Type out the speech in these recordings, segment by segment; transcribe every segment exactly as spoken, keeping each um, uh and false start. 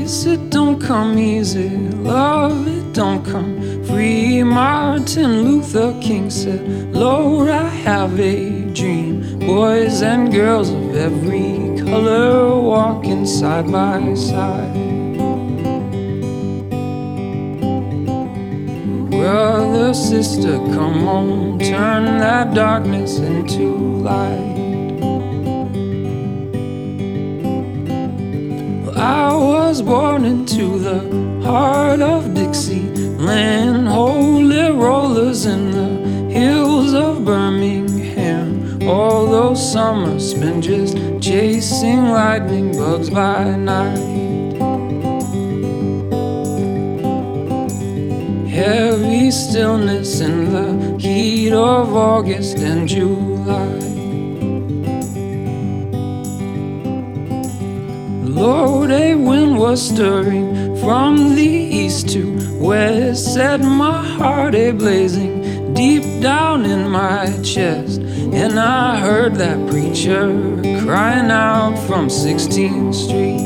Peace, it don't come easy. Love, it don't come free. Martin Luther King said, Lord, I have a dream. Boys and girls of every color walking side by side. Brother, sister, come on, turn that darkness into light. I was born into the heart of Dixieland, holy rollers in the hills of Birmingham. All those summers spent just chasing lightning bugs by night. Heavy stillness in the heat of August and July. Lord, a wind was stirring from the east to west, set my heart a-blazing deep down in my chest. And I heard that preacher crying out from sixteenth street,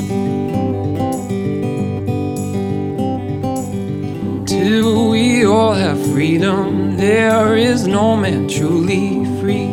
till we all have freedom, there is no man truly free.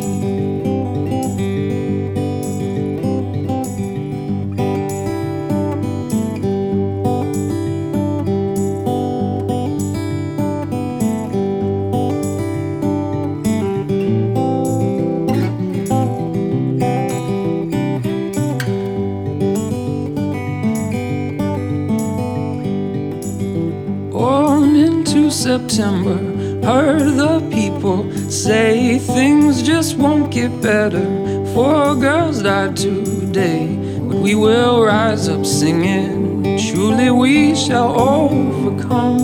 September, heard the people say things just won't get better. Four girls died today, but we will rise up singing, truly we shall overcome.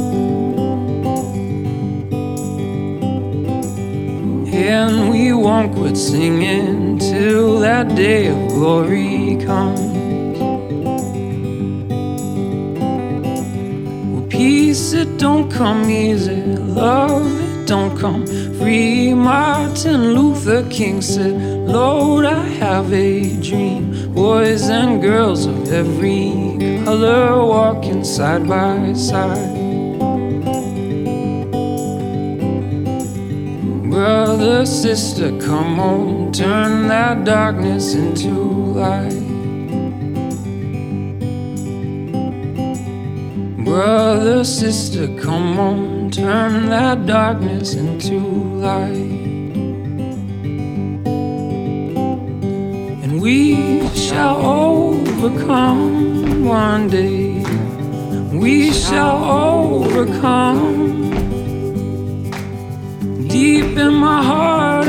And we won't quit singing till that day of glory comes. Peace, it don't come easy. Love, it don't come free. Martin Luther King said, Lord, I have a dream. Boys and girls of every color walking side by side. Brother, sister, come on, turn that darkness into light. Brother, sister, come on, turn that darkness into light. And we shall overcome one day. We shall overcome. Deep in my heart